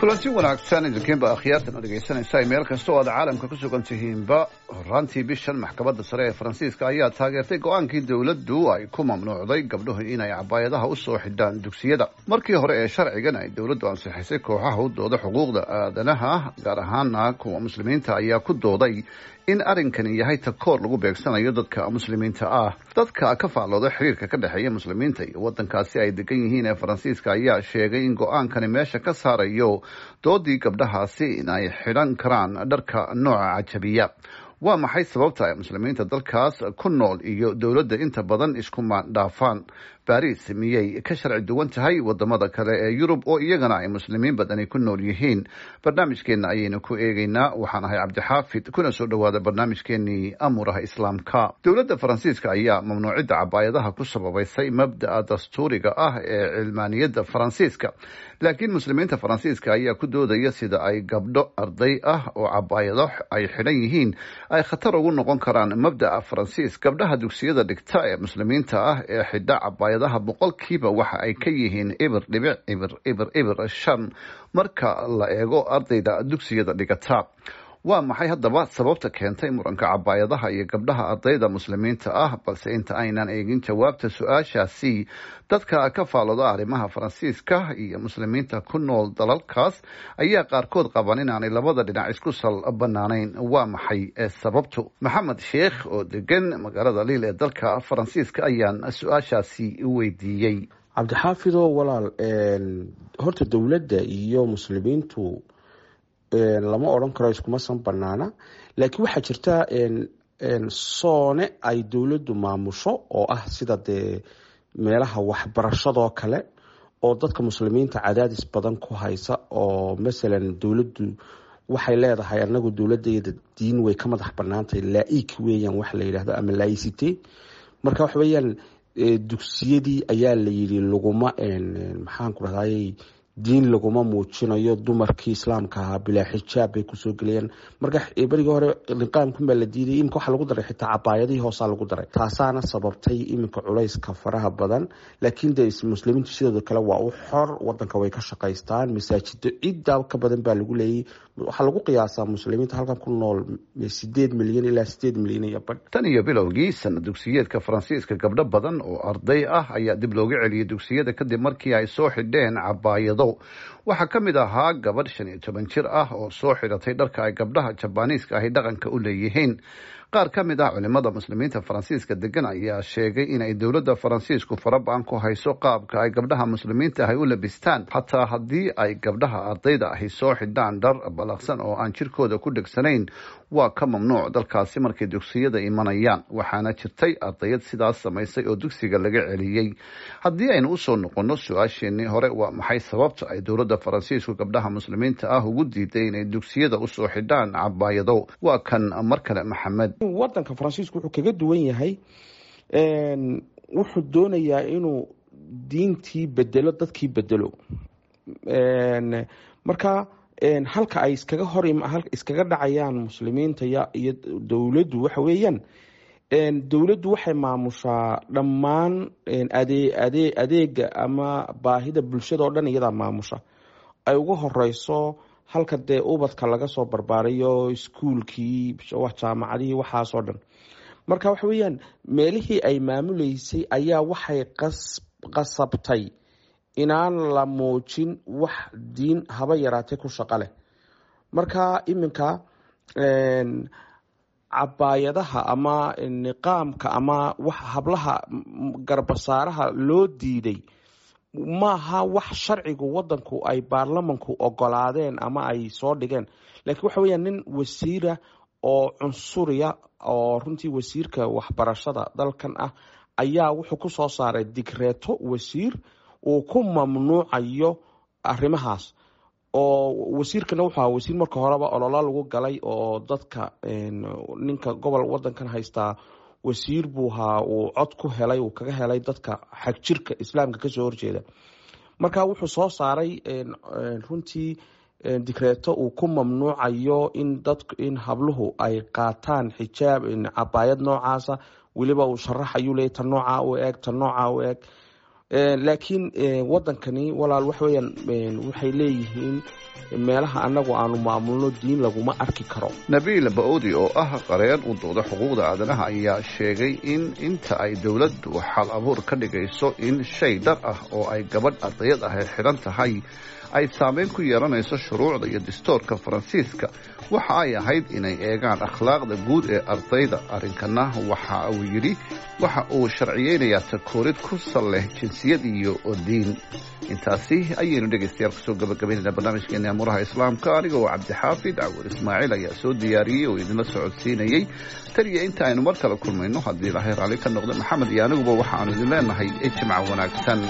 kulanti wanaagsan idinkiinba akhyaartan oo dhegaysanaysa meel kasta oo aad caalamka ku sugan tihiinba horaantii bishan maxkamadda sare ee faransiiska ayaa taageertay go-aankii dowladdu ay ku mamnuucday gabdhuhu inay cabaayadaha u soo xidhaan dugsiyada markii hore ee sharcigan ay dowladdu ansixisay kooxaha u dooda xuquuqda aadanaha gaar ahaana kuwa muslimiinta ayaa ku dooday in arrinkani yahay takoor lagu beegsanayo dadka muslimiinta ah dadka ka faallooda xiriirka ka dhexeeya muslimiinta iyo waddankaasi ay degan yihiin ee faransiiska ayaa sheegay in go-aankani meesha ka saarayo doodii gabdhahaasi in ay xidhan karaan dharka nooca cajabiya waa maxay sababta ay muslimiinta dalkaas ku nool iyo dowladda inta badan isku maandhaafaan baris miyay ka sharci duwan tahay wadamada kale ee yurub oo iyagana ay muslimiin badani ku nool yihiin barnaamijkeena ayaynu ku eegaynaa waxaan ahay cabdixaafid kuna soo dhawaada barnaamijkeenii amuuraha islaamka dowladda faransiiska ayaa mamnuucidda cabaayadaha ku sababaysay mabda'a dastuuriga ah ee cilmaaniyadda faransiiska laakiin muslimiinta faransiiska ayaa ku doodaya sida ay gabdho arday ah oo cabaayado ay xidhan yihiin ay khatar ugu noqon karaan mabda'a faransiis gabdhaha dugsiyada dhigta ee muslimiinta ah ee xidha cabaayadaha boqolkiiba waxa ay ka yihiin ibir shan marka la eego ardayda dugsiyada dhigata waa maxay haddaba sababta keentay muranka cabaayadaha iyo gabdhaha ardayda muslimiinta ah balse inta aynan eegin jawaabta su-aashaasi dadka ka faallooda arrimaha faransiiska iyo muslimiinta ku nool dalalkaas ayaa qaarkood qaban inaanay labada dhinac isku sal banaanayn waa maxay sababtu maxamed sheekh oo degan magaalada liil ee dalka faransiiska ayaan su-aashaasi weydiiyey cabdixaafido walaal horta dowladda iyo muslimiintu lama odhan karo iskuma san banaana laakiin waxaa jirta soone ay dowladdu maamusho oo ah sida dee meelaha waxbarashadoo kale oo dadka muslimiinta cadaadis badan ku haysa oo masalan dowladdu waxay leedahay anagu dowladeeda diin way ka madax banaantahay laaik weeyaan wax la yidhaahdo ama laicite marka waxa weeyaan dugsiyadii ayaa la yidhi laguma maxaan ku dhahday diin laguma muujinayo dumarkii islaamka ahaa bilaa xijaab bay kusoo gelayaan marka berigii hore niqaamkunbaa la diiday iminka waxaa lagu daray xitaa cabaayadihii hoosaa lagu daray taasaana sababtay iminka culayska faraha badan laakiin de muslimiintu sidooda kale waa u xor wadanka way ka shaqaystaan masaajido ciddaa ka badan baa lagu leeyay waxaa lagu qiyaasaa muslimiinta halkan ku nool 8 milyan ilaa 8 milyan iyo badh tan iyo bilowgii sana dugsiyeedka faransiiska gabdho badan oo arday ah ayaa dib looga celiyay dugsiyada kadib markii ay soo xidheen cabaayado waxaa ka mid ahaa gabadh 15 jir ah oo soo xidhatay dharka ay gabdhaha jabaaniiska ahi dhaqanka u leeyihiin qaar ka mid ah culimada muslimiinta faransiiska degan ayaa sheegay inay dowladda faransiisku farabaan ku hayso qaabka ay gabdhaha muslimiinta ahi u labistaan xataa haddii ay gabdhaha ardayda ahi soo xidhaan dhar balaqsan oo aan jirkooda ku dhegsanayn waa ka mamnuuc dalkaasi markay dugsiyada imanayaan waxaana jirtay ardayad sidaas samaysay oo dugsiga laga celiyey haddii aynu usoo noqono su-aasheenii hore waa maxay sababta ay dowladda faransiisku gabdhaha muslimiinta ah ugu diiday inay dugsiyada usoo xidhaan cabaayado waa kan mar kale maxamed wadanka faransiisku wuxuu kaga duwan yahay wuxuu doonayaa inuu diintii bedelo dadkii bedelo marka halka ay iskaga dhacayaan muslimiinta iyo dowladdu waxa weeyaan dowladdu waxay maamushaa dhammaan adeega ama baahida bulshada oo dhan iyadaa maamusha ay ugu horeyso halka dee ubadka laga soo barbaarayo iskuulkii jaamacadihii waxaasoo dhan marka waxa weeyaan meelihii ay maamuleysay ayaa waxay qasabtay inaan la muujin wax diin haba yaraatee ku shaqo leh marka iminka cabaayadaha ama niqaamka ama wax hablaha garbasaaraha loo diiday maaha wax sharcigu wadanku ay baarlamanku ogolaadeen ama ay soo dhigeen laakiin waxa weeyaan nin wasiira oo cunsuriya oo runtii wasiirka waxbarashada dalkan ah ayaa wuxuu ku soo saaray digreeto wasiir uu ku mamnuucayo arrimahaas oo wasiirkana wuxuu ahaa wasiir marka horeba ololo lagu galay oo dadka ninka gobol wadankan haystaa wasiir buu ahaa uu cod ku helay uu kaga helay dadka xagjirka islaamka kasoo horjeeda marka wuxuu soo saaray runtii digreeto uu ku mamnuucayo in habluhu ay qaataan xijaab cabaayad noocaasa weliba uu sharaxayu leey tan nooca u eeg tan nooca u eeg laakiin wadankani walaal wax weeyaan waxay leeyihiin meelaha anagu aanu maamulno diin laguma arki karo. Nabil Baudi oo ah qareen u dooda xuquuqda aadanaha ayaa sheegay in inta ay dawladdu xal abuur ka dhigayso in shay dhar ah oo ay gabadh ardayad ah xiran tahay ay saameyn ku yeelanayso shuruucda iyo dastuurka Faransiiska, waxa ay ahayd inay eegaan akhlaaqda guud ee ardayda. Arrinkana waxa uu yiri waxa uu sharciyeynayaa takoorid ku saleh jinsiyad iyo diin. intaasi ayaynu dhegeystayaal kusoo gabagabaynayna barnaamijkeena Amuraha Islaamka. Aniga oo Cabdixaafid Cawir Ismaaciil ayaa soo diyaariyey oo idinla socodsiinayay. taliya inta aynu mar kale kulmayno haddii Ilaahay raali ka noqdo, Maxamed iyo aniguba waxaanu idin leenahay ijmaac wanaagsan.